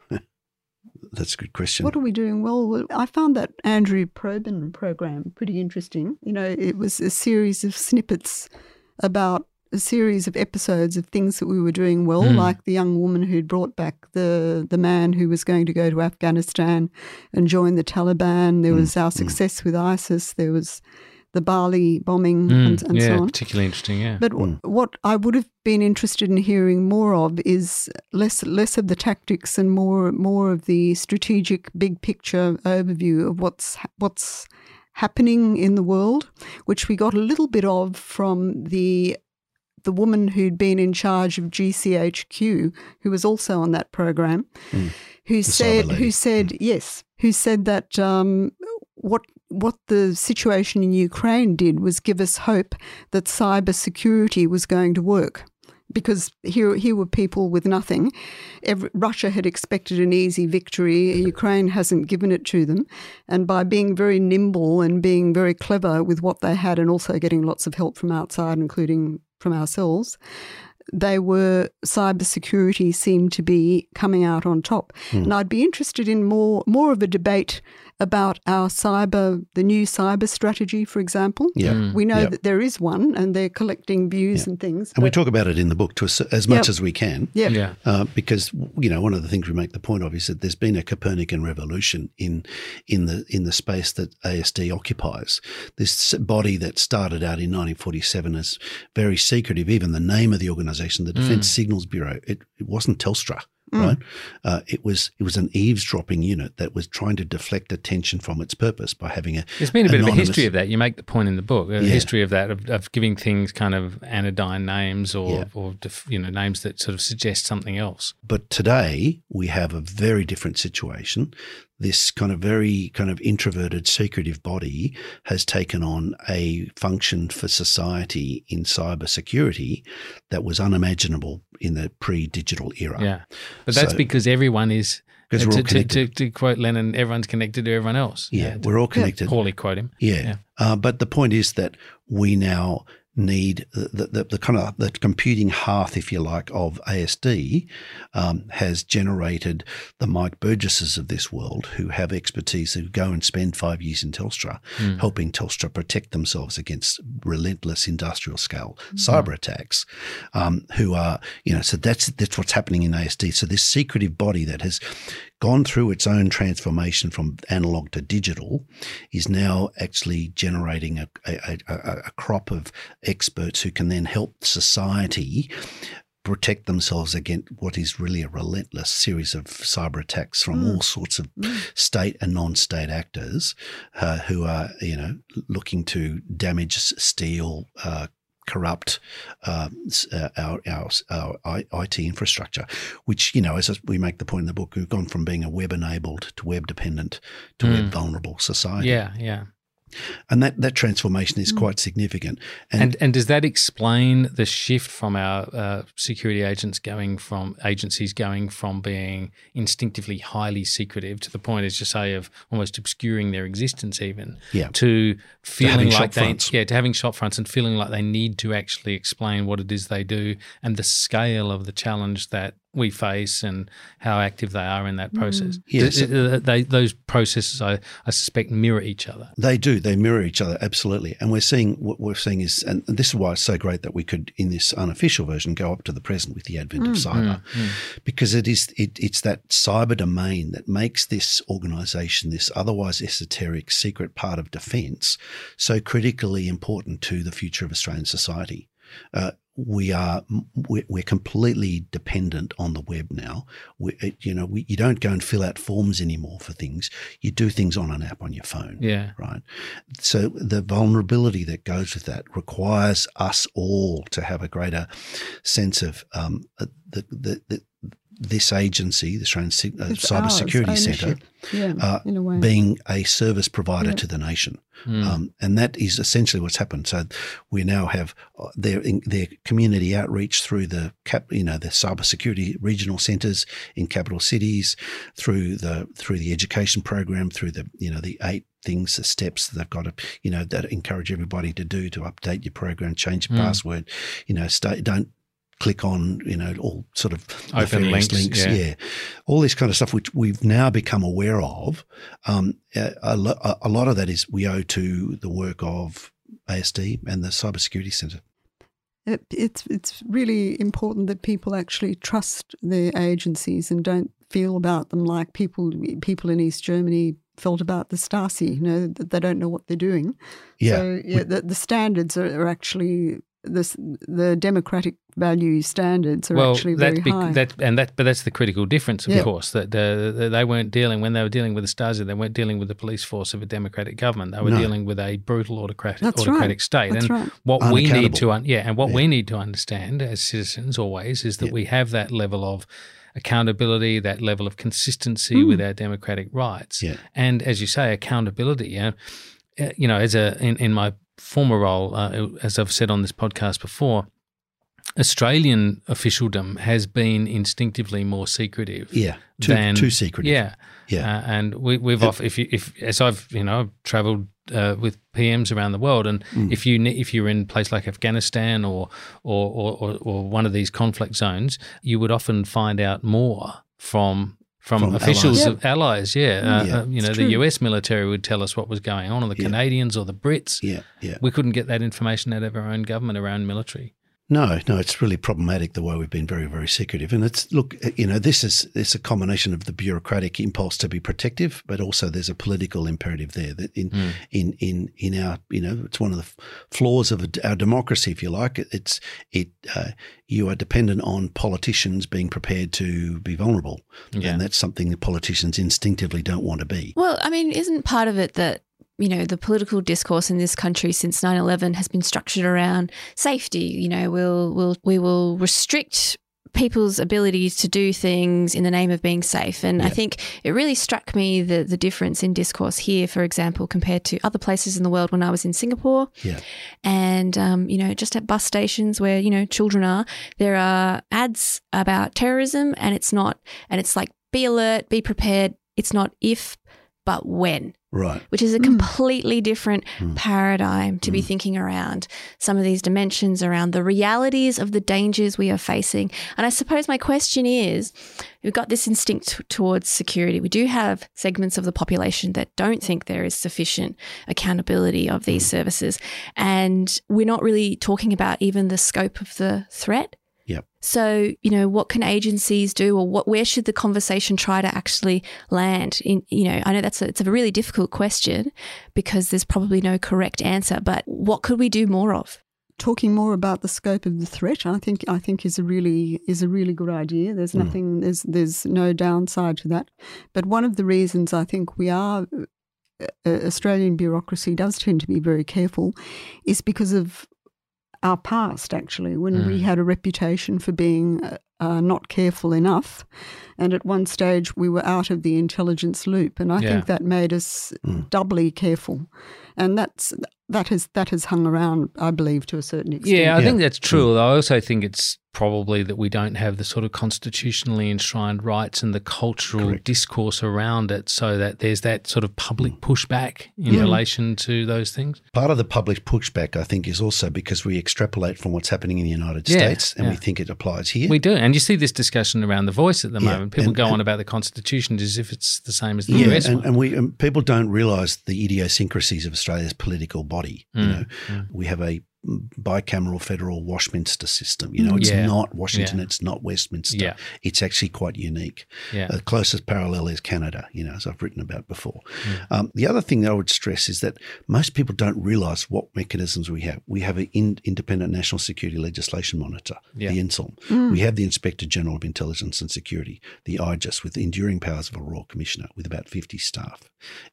That's a good question. What are we doing well? Well, I found that Andrew Probyn program pretty interesting. You know, it was a series of snippets about a series of episodes of things that we were doing well, Mm. like the young woman who'd brought back the, the man who was going to go to Afghanistan and join the Taliban. There Mm, was our mm. success with ISIS. There was the Bali bombing Mm, and, and yeah, so on. particularly interesting, yeah. But w- what I would have been interested in hearing more of is less less of the tactics and more more of the strategic big picture overview of what's ha- what's happening in the world, which we got a little bit of from the the woman who'd been in charge of G C H Q, who was also on that program, Mm. who The said cyber lady. who said yes, who said that um, what what the situation in Ukraine did was give us hope that cyber security was going to work. Because here, here were people with nothing. Every, Russia had expected an easy victory. Ukraine hasn't given it to them. And by being very nimble and being very clever with what they had and also getting lots of help from outside, including from ourselves, they were, cybersecurity seemed to be coming out on top. Mm. And I'd be interested in more more of a debate about our cyber, the new cyber strategy, for example. Yeah. Mm. We know Yep. that there is one and they're collecting views Yeah. and things. And we but- talk about it in the book to as, as much Yep. as we can. Yep. Yeah. Uh, because, you know, one of the things we make the point of is that there's been a Copernican revolution in in the in the space that A S D occupies. This body that started out in nineteen forty-seven as very secretive, even the name of the organisation, the Defence Signals Bureau, it, it wasn't Telstra. Mm. right? Uh, it was it was an eavesdropping unit that was trying to deflect attention from its purpose by having a. There's been a bit anonymous, of a history of that. You make the point in the book, a yeah. history of that, of, of giving things kind of anodyne names or, yeah. or you know names that sort of suggest something else. But today we have a very different situation. This kind of very kind of introverted, secretive body has taken on a function for society in cybersecurity that was unimaginable in the pre-digital era. Yeah, but that's so, because everyone is, because we're to, all connected. To, to, to quote Lennon, everyone's connected to everyone else. Yeah, yeah we're all connected. Poorly quote him. Yeah, yeah. Uh, but the point is that we now need the, the, the kind of the computing hearth, if you like, of A S D um, has generated the Mike Burgesses of this world who have expertise, who go and spend five years in Telstra, mm. helping Telstra protect themselves against relentless industrial scale mm. cyber attacks, um, who are, you know, so that's, that's what's happening in A S D. So this secretive body that has gone through its own transformation from analog to digital is now actually generating a, a, a, a crop of experts who can then help society protect themselves against what is really a relentless series of cyber attacks from mm. all sorts of mm. state and non-state actors uh, who are, you know, looking to damage, steal, uh, corrupt uh, our, our, our I T infrastructure, which, you know, as we make the point in the book, we've gone from being a web-enabled to web-dependent to mm. web-vulnerable society. Yeah, yeah. And that, that transformation is mm. quite significant. And, and and does that explain the shift from our uh, security agents going from agencies going from being instinctively highly secretive to the point, as you say, of almost obscuring their existence even, yeah. to feeling to like they fronts. yeah to having shop fronts and feeling like they need to actually explain what it is they do and the scale of the challenge that we face and how active they are in that process. Mm. Yes. They, they, those processes, I, I suspect, mirror each other. They do. They mirror each other, absolutely. And we're seeing, what we're seeing is, and this is why it's so great that we could, in this unofficial version, go up to the present with the advent mm. of cyber, mm. because it is it, it's that cyber domain that makes this organisation, this otherwise esoteric secret part of defence, so critically important to the future of Australian society. Uh, we are we're completely dependent on the web now. We, you know, we, you don't go and fill out forms anymore for things. You do things on an app on your phone. Yeah. Right. So the vulnerability that goes with that requires us all to have a greater sense of um, the, the, the this agency, the Australian uh, Cyber Security Centre, yeah, uh, in a way. being a service provider yeah. to the nation. Mm. Um, and that is essentially what's happened. So we now have their their community outreach through the cap, you know, the cybersecurity regional centres in capital cities, through the through the education program, through the you know the eight things, the steps that they've got to you know that encourage everybody to do to update your program, change your mm. password, you know, stay don't. click on, you know, all sort of open links, links yeah. yeah, all this kind of stuff, which we've now become aware of. Um, a, a, a lot of that is we owe to the work of A S D and the Cybersecurity Centre. It, it's it's really important that people actually trust their agencies and don't feel about them like people people in East Germany felt about the Stasi. You know, that they don't know what they're doing. Yeah, so yeah, the, the standards are, are actually. The, the democratic value standards are well, actually very be, high. That, and that, but that's the critical difference, of yeah. course, that uh, they weren't dealing, when they were dealing with the Stasi, they weren't dealing with the police force of a democratic government. They were no. dealing with a brutal autocratic, that's autocratic right. state. That's and right. what we need to, un- yeah, and what yeah. we need to understand as citizens always is that yeah. we have that level of accountability, that level of consistency mm. with our democratic rights. Yeah. And as you say, accountability, uh, you know, as a, in, in my former role, uh, as I've said on this podcast before, Australian officialdom has been instinctively more secretive. Yeah, too, than, too secretive. Yeah, yeah. Uh, and we, we've off if you, if as I've you know travelled uh, with P Ms around the world, and mm. if you if you're in a place like Afghanistan or or, or or or one of these conflict zones, you would often find out more from. From, From officials allies. of allies, yeah. Uh, yeah uh, you know, the true. U S military would tell us what was going on, or the Yeah. Canadians or the Brits. Yeah, yeah. We couldn't get that information out of our own government, our own military. No, no, it's really problematic the way we've been very, very secretive. And it's, look, you know, this is it's a combination of the bureaucratic impulse to be protective, but also there's a political imperative there that in mm. in, in in our, you know, it's one of the flaws of our democracy, if you like. It's it uh, you are dependent on politicians being prepared to be vulnerable, yeah. and that's something that politicians instinctively don't want to be. Well, I mean, isn't part of it that, you know, the political discourse in this country since nine eleven has been structured around safety? You know, we'll, we'll, we will restrict people's abilities to do things in the name of being safe. And yeah. I think it really struck me the, the difference in discourse here, for example, compared to other places in the world when I was in Singapore. Yeah. And, um, you know, just at bus stations where, you know, children are, there are ads about terrorism, and it's not, and it's like, be alert, be prepared. It's not if, but when. Right. Which is a completely mm. different mm. paradigm to mm. be thinking around some of these dimensions, around the realities of the dangers we are facing. And I suppose my question is, we've got this instinct t- towards security. We do have segments of the population that don't think there is sufficient accountability of these mm. services. And we're not really talking about even the scope of the threat. Yep. So, you know, what can agencies do, or what, where should the conversation try to actually land? In, you know, I know that's a, it's a really difficult question because there's probably no correct answer, but what could we do more of? Talking more about the scope of the threat, I think, I think is a really is a really good idea. There's nothing, mm. there's there's no downside to that. But one of the reasons I think we are uh, Australian bureaucracy does tend to be very careful is because of our past, actually, when mm. we had a reputation for being uh, not careful enough. And at one stage we were out of the intelligence loop. And I yeah. think that made us mm. doubly careful. And that's that has that has hung around, I believe, to a certain extent. Yeah, I yeah. think that's true. I also think it's probably that we don't have the sort of constitutionally enshrined rights and the cultural Correct. discourse around it, so that there's that sort of public pushback in yeah. relation to those things. Part of the public pushback, I think, is also because we extrapolate from what's happening in the United yeah, States and yeah. we think it applies here. We do. And you see this discussion around The Voice at the yeah. moment. People and, go and, on about the Constitution as if it's the same as the yeah, U S and, one. and we and people don't realise the idiosyncrasies of Australia's political body. Mm. You know, mm. we have a bicameral federal Westminster system. You know, it's yeah. not Washington, yeah. it's not Westminster. Yeah. It's actually quite unique. Yeah. The closest parallel is Canada, you know, as I've written about before. Mm. Um, the other thing that I would stress is that most people don't realise what mechanisms we have. We have an in, independent national security legislation monitor, yeah. the I N S O M. Mm. We have the Inspector General of Intelligence and Security, the I G I S, with the enduring powers of a Royal Commissioner with about fifty staff.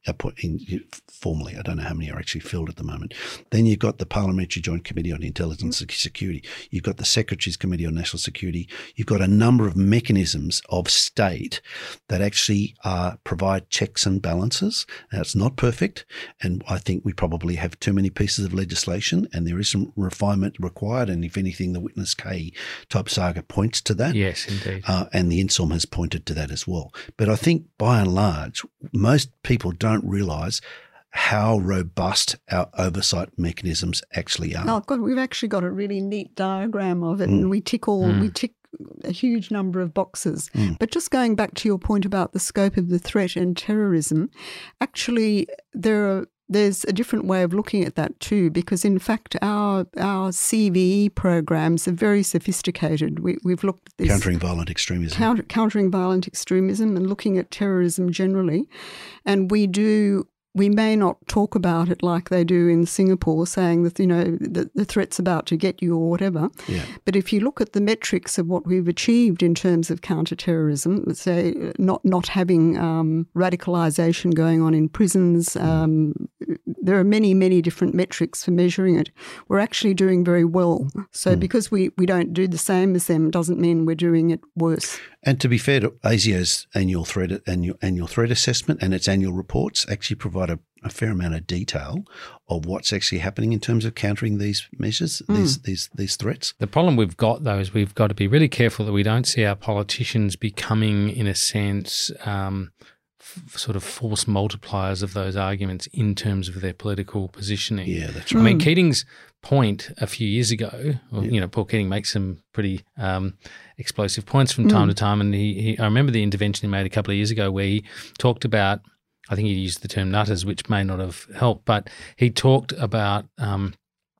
In, formally, I don't know how many are actually filled at the moment. Then you've got the Parliamentary Joint Committee on Intelligence and Security. You've got the Secretary's Committee on National Security. You've got a number of mechanisms of state that actually uh, provide checks and balances. Now, it's not perfect, and I think we probably have too many pieces of legislation, and there is some refinement required. And if anything, the Witness K type saga points to that. Yes, indeed. Uh, and the I N S O M has pointed to that as well. But I think by and large, most people don't realise how robust our oversight mechanisms actually are. Oh God, we've actually got a really neat diagram of it, mm. and we tick all mm. we tick a huge number of boxes. Mm. But just going back to your point about the scope of the threat and terrorism, actually there are there's a different way of looking at that too, because in fact our our C V E programs are very sophisticated. We, we've looked at this countering violent extremism, counter, countering violent extremism, and looking at terrorism generally, and we do. We may not talk about it like they do in Singapore, saying that, you know, the, the threat's about to get you or whatever. Yeah. But if you look at the metrics of what we've achieved in terms of counter-terrorism, let's say not, not having um, radicalisation going on in prisons, um, there are many, many different metrics for measuring it. We're actually doing very well. So mm. because we, we don't do the same as them doesn't mean we're doing it worse. And to be fair to ASIO's annual threat annual annual threat assessment and its annual reports actually provide a, a fair amount of detail of what's actually happening in terms of countering these measures, mm. these these these threats. The problem we've got though is we've got to be really careful that we don't see our politicians becoming, in a sense, um, f- sort of force multipliers of those arguments in terms of their political positioning. Yeah, that's right. I mean, Keating's point a few years ago, well, yeah. you know, Paul Keating makes some pretty um, explosive points from time mm. to time, and he, he, I remember the intervention he made a couple of years ago where he talked about, I think he used the term nutters, which may not have helped, but he talked about um,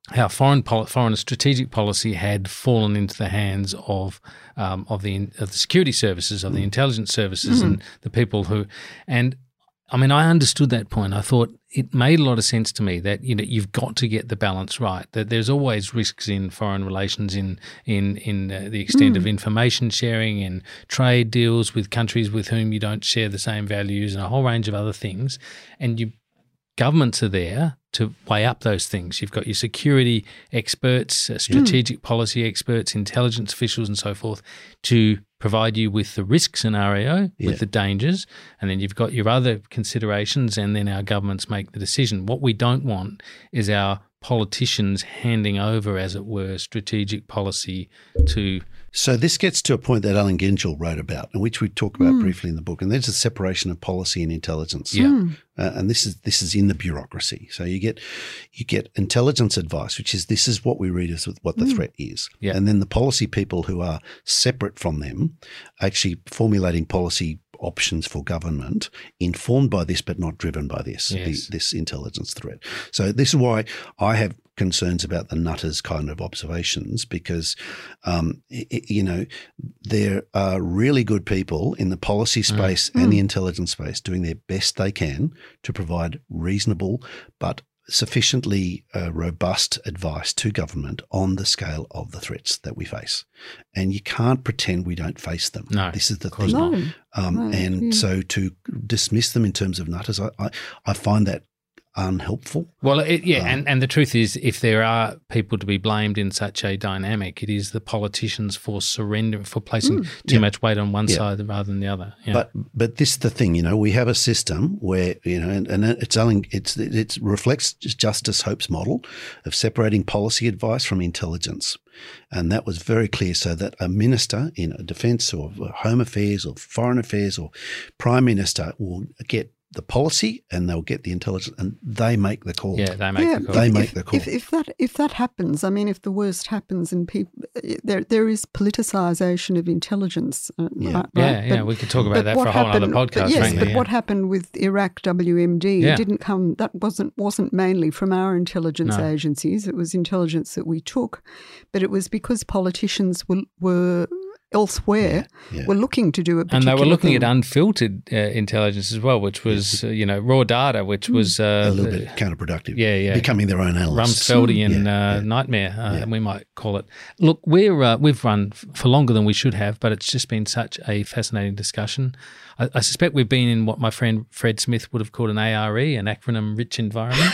how foreign pol- foreign strategic policy had fallen into the hands of um, of the of the security services, of the intelligence services, mm. and the people who, and I mean, I understood that point. I thought it made a lot of sense to me that, you know, you've got to get the balance right. That there's always risks in foreign relations, in in in uh, the extent mm. of information sharing and trade deals with countries with whom you don't share the same values, and a whole range of other things. And you governments are there to weigh up those things. You've got your security experts, uh, strategic mm. policy experts, intelligence officials and so forth to provide you with the risk scenario, yeah. with the dangers, and then you've got your other considerations, and then our governments make the decision. What we don't want is our politicians handing over, as it were, strategic policy to... So this gets to a point that Allen Gengel wrote about, and which we talk about mm. briefly in the book, and there's a separation of policy and intelligence. Yeah, mm. uh, and this is this is in the bureaucracy. So you get you get intelligence advice, which is this is what we read as what the mm. threat is, yeah. and then the policy people who are separate from them, actually formulating policy options for government informed by this but not driven by this, yes. the, this intelligence threat. So this is why I have concerns about the Nutters kind of observations, because, um, it, you know, there are really good people in the policy space mm. and mm. the intelligence space doing their best they can to provide reasonable but sufficiently uh, robust advice to government on the scale of the threats that we face. And you can't pretend we don't face them. No, this is the of course thing. not. Um, No, and yeah. so to dismiss them in terms of Nutters, I, I, I find that unhelpful. Well, it, yeah, Um, and, and the truth is, if there are people to be blamed in such a dynamic, it is the politicians for surrendering, for placing Mm. too Yeah. much weight on one Yeah. side rather than the other. Yeah. But but this is the thing, you know, we have a system where, you know, and, and it's only, it's it reflects Justice Hope's model of separating policy advice from intelligence. And that was very clear, so that a minister in a defence or home affairs or foreign affairs or prime minister will get the policy and they'll get the intelligence, and they make the call. yeah, they make Yeah, the call. They if, make the call. If, if that if that happens, I mean, if the worst happens and people, there there is politicisation of intelligence. Uh, Yeah. right, yeah, right? yeah, But- we could talk about but that what for a whole other happened- podcast, but yes, frankly. but yeah. what happened with Iraq W M D Yeah. didn't come. That wasn't wasn't mainly from our intelligence No. agencies. It was intelligence that we took, but it was because politicians were were elsewhere Yeah, yeah. were looking to do a And particular they were looking thing. at unfiltered uh, intelligence as well, which was, uh, you know, raw data, which was uh, a little bit counterproductive. yeah, yeah. Becoming their own analysts. Rumsfeldian Yeah, uh, yeah. nightmare, uh, Yeah. we might call it. Look, we're uh, we've run f- for longer than we should have, but it's just been such a fascinating discussion. I, I suspect we've been in what my friend Fred Smith would have called an A R E, an acronym-rich environment.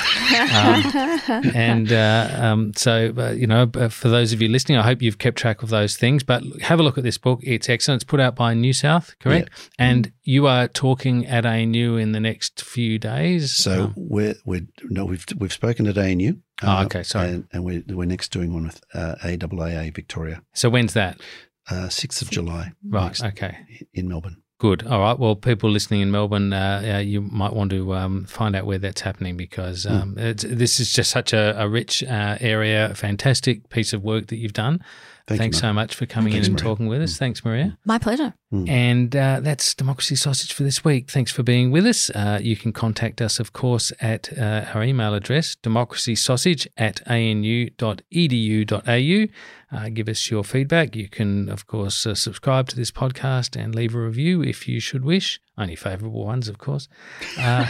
um, and uh, um, so, uh, you know, uh, for those of you listening, I hope you've kept track of those things. But have a look at this book; it's excellent. It's put out by New South, correct? Yeah. And you are talking at A N U in the next few days. So Um, we're we're no, we've we've spoken at A N U. Oh, okay, sorry. And, and we're we're next doing one with uh, A A A A Victoria, so when's that? uh, sixth of July, Right. next Okay. in Melbourne. Good. All right. Well, people listening in Melbourne, uh, uh, you might want to um, find out where that's happening, because um, it's, this is just such a, a rich uh, area, a fantastic piece of work that you've done. Thank Thanks you, so Mark. much for coming Thanks, in and Maria. talking with us. Thanks, Maria. My pleasure. And uh, that's Democracy Sausage for this week. Thanks for being with us. Uh, you can contact us, of course, at uh, our email address, democracysausage at a n u dot e d u dot a u. Uh, give us your feedback. You can, of course, uh, subscribe to this podcast and leave a review if you should wish. Only favourable ones, of course. Uh,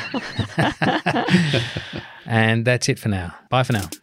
and that's it for now. Bye for now.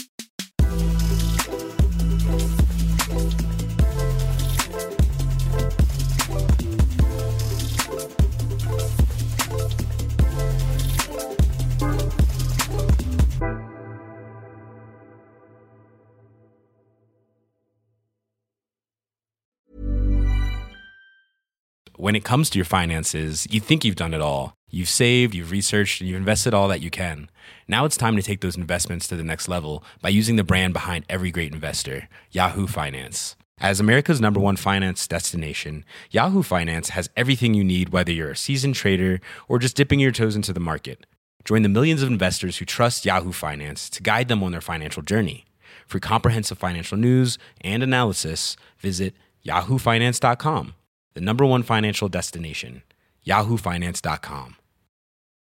When it comes to your finances, you think you've done it all. You've saved, you've researched, and you've invested all that you can. Now it's time to take those investments to the next level by using the brand behind every great investor, Yahoo Finance. As America's number one finance destination, Yahoo Finance has everything you need, whether you're a seasoned trader or just dipping your toes into the market. Join the millions of investors who trust Yahoo Finance to guide them on their financial journey. For comprehensive financial news and analysis, visit yahoo finance dot com. The number one financial destination, yahoo finance dot com.